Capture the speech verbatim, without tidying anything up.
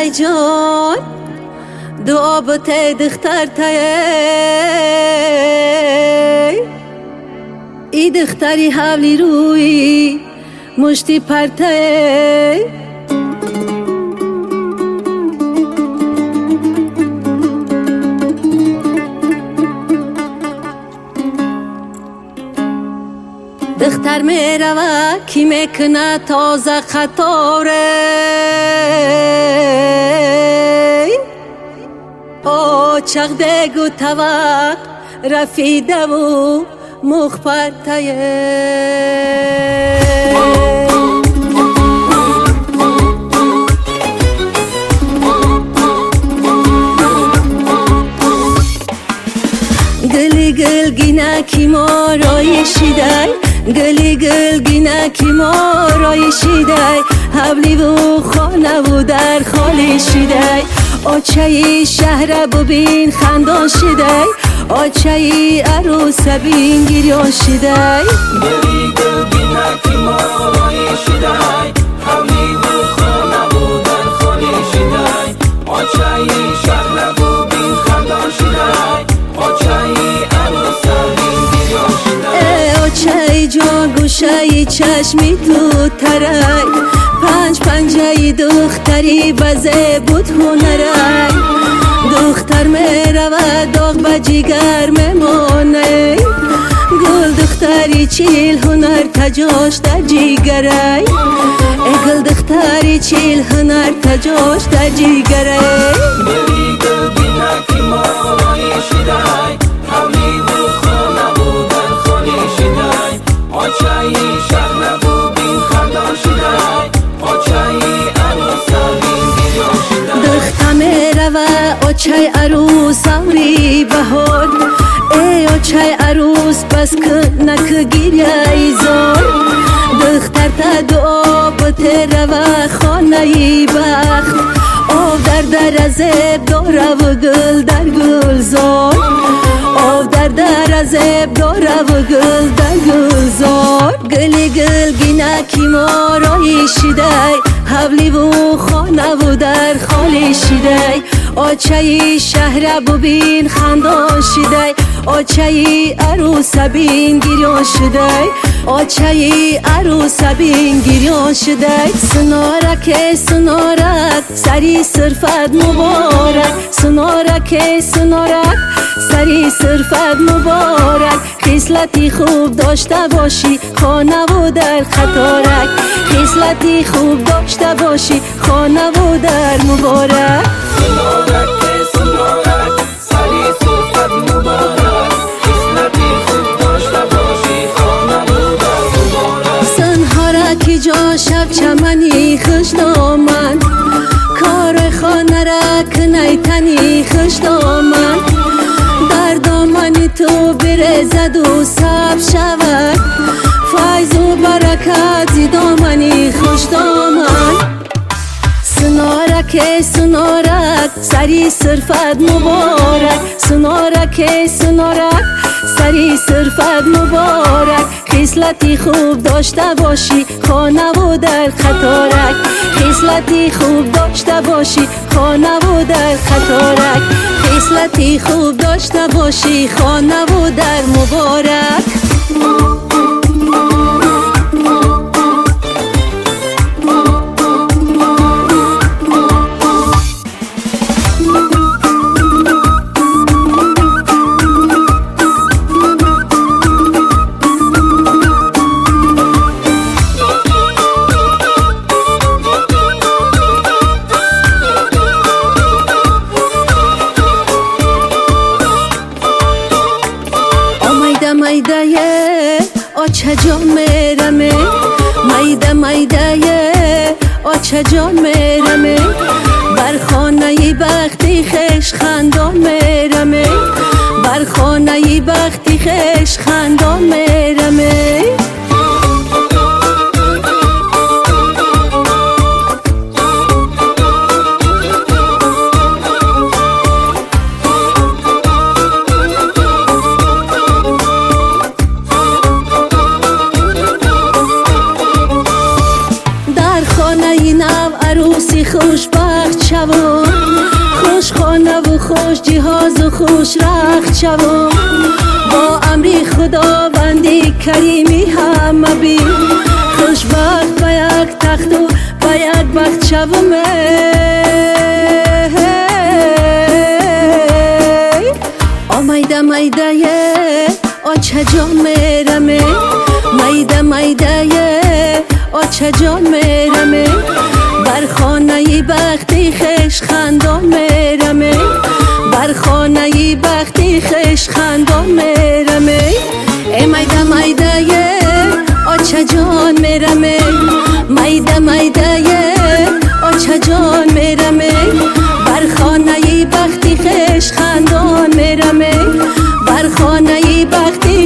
چای جان دعا بته دختر تای ای دختری حولی روی مشتی پرتای دختر میروا کی میکنه تازه خطاره او چق بگو توق رفیده و مخبر تایه گلی گل گینه کی ما رای شیدای گلی گل گینه کی ما رای شیدای حبلی و خانه و در خالی شیدای آچه شهر ببین خندان شیدای آچه عروس بین گریان شیدای گلی گل گینه کی ما رای شیدای حبلی و خانه و در خالی شیدای آچه شهر ببین خندان شیدای آچه جان گوشه چشمی تو ترای پنج پنجه دختری بزه بود هنرای دختر میره و داغ به جیگر میمانه گل دختری چیل هنر تجاش در جیگرای گل دختری چیل هنر تجاش در جیگرای گلی گل گینه کی ما رای شیدای حولی و خانه و در خالی شیدای آچه شهر ببین خندان شیدای آچه عروس بین گریان شیدای دختر میره و آچه عروس آوری بهار ای آچه عروس بس که نک گریه زار دختر تا دعا بته و خانه بخت آب در در زب داره و گل در گل زار آب در در زب داره و گل در گل زار گلی گل گینه کی ما رای شیدای حولی و خانه و در خالی شیدای آچه شهر ببین خندان شیدای آچه عروس بین گریان شیدای آچه عروس بین گریان شیدای سنارک سنارک سری صرفت مبارک سنارک سنارک سری صرفت مبارک خصلتی خوب داشته باشی خانه و در خطارک خصلتی خوب داشته باشی خانه و در مبارک سنارک سنارک سری صرفت مبارک خصلتی خوب داشته باشی خانه و در مبارک سنهارکی جا شب چمنی خوش دامن کار خانه را کنی تنی خوش دامن در دامن تو برزد و سب شود فیض و برکت زی دامنی خوش دامن سنارک سنارک سری صرفت مبارک سنارک سنارک سری صرفت مبارک خصلتی خوب داشته باشی خانه و در خطارک خصلتی خوب داشته باشی خانه و در خطارک خصلتی خوب داشته باشی خانه و در مبارک مایده آچه جان میرمه مایده مایده آچه جان میرمه بر خانه بختی خش خندان میرمه بر خانه بختی خش خندان میرمه عروسی خوشبخت بخت شوم، خوش خانه و خوش جهاز و خوش رخت شوم، با امری خداوندی کریمی همه بی خوش بخت به یک تخت و به یک بخت شوم. آمیده میده آچه جان میرمه، میده میده آچه جان میرمه، بر خانه بختی خش خندان میرمه، بر خانه بختی خش خندان میرمه. ای میده میده آچه جان میرمه، میده میده آچه جان میرمه، بر خانه بختی خش خندان میرمه، بر خانه بختی